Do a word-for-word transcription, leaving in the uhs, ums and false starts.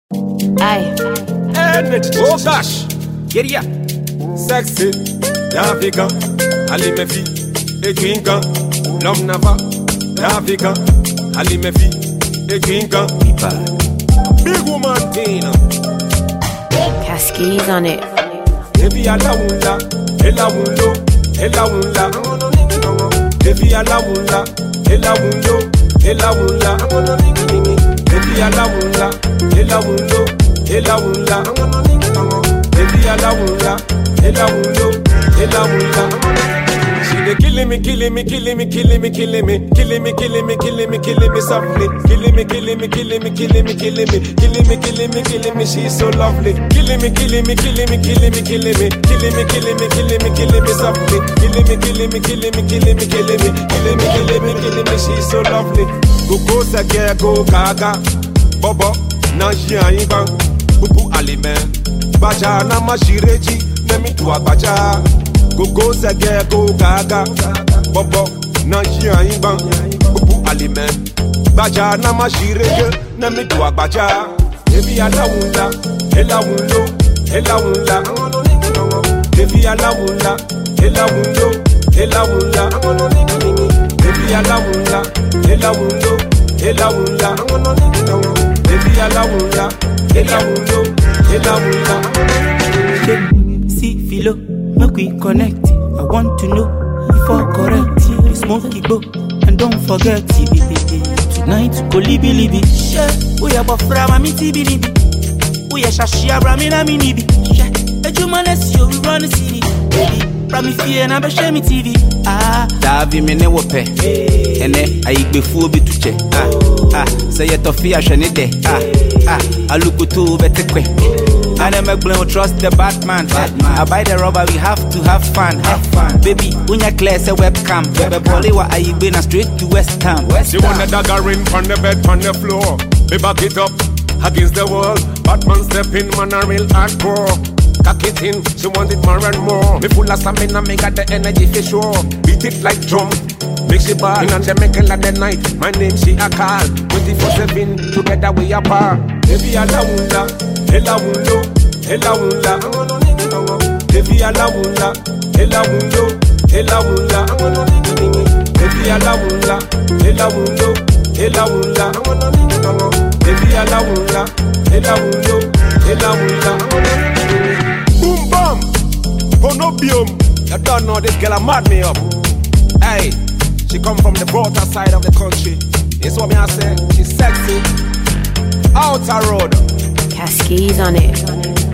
Aye. Energy. Oh gosh. Get ya. Sexy. L'Africain. Ali me fi. Écrinquant. L'homme n'a pas. L'Africain. Ali me fi. Écrinquant. Big woman Tina. Cascades on it. Baby a la wunda. Ella wundo. Ella wunda. Baby a la wunda. Ella wundo. Ella wunda. Baby a la wunda. Ella wundo. Ella wunda. Baby a la wunda. Ella wundo. Ella wunda. She dey killing me, killing me, killing me, killing me, killing me, killing me, killing me, killing me, killing me softly. Killing me, killing me, killing me, killing me, killing me, killing me, killing me, killing me. She's so lovely. Killing me, killing me, killing me, killing me, killing me, killing me, killing me, killing me, killing me softly. Killing me, killing me, killing me, killing me, killing me, killing me, killing me, killing me. She's so lovely. Go go sa girl, go gaga, bobo na jian bang, bubu aliment. Baja na mashireji, nemi tu abaja. Go go sa girl, go gaga, bobo na jian bang, bubu aliment. Baja na mashireji, nemi tu abaja. Baby ala wunda, ela wundo, ela wunda. Baby ala wunda, ela wundo, ela wunda. Baby ala wunda, ela wundo, ela wunda. Baby ala wunda, ela wundo, ela wunda. See Philo, make we connect. I want to know if I correct. You smoke it go and don't forget. Tonight go libi libi. We are bafra mami tibi libi. We are shashia bramina mini bi. Ejumanes you run the city. Rami fear na be shame T V. Ah, Davi me ne wope. Ene ayi be fu bi tuche. Ah, ah, say it tofi a shene de. Ah, ah, alukutu betekwe. I never blame trust the Batman. Batman. I buy the rubber, we have to have fun. Have fun. Baby, when you clear say webcam. Baby, Polly, what are you been straight to West Ham? West You want a dagger in on the bed, on the floor. We back it up against the wall. Batman step in, man, a real hardcore. Cock it in, she want it more and more. Me full of stamina, me got the energy for sure. Beat it like drum, make she ball. In and the making like the night, my name she a call. twenty-four seven, together we a par. Baby a la wunda, ella wundo, ella wunda. Baby a la wunda, ella wundo, ella wunda. Baby a la wunda, ella wundo, ella wunda. Baby a la wunda, ella wundo, ella wunda. Boom bam, Bonobium. You don't know this girl, I mad me up. Hey, she come from the border side of the country. It's what me I say. She's sexy. Outer road. Cascades on it.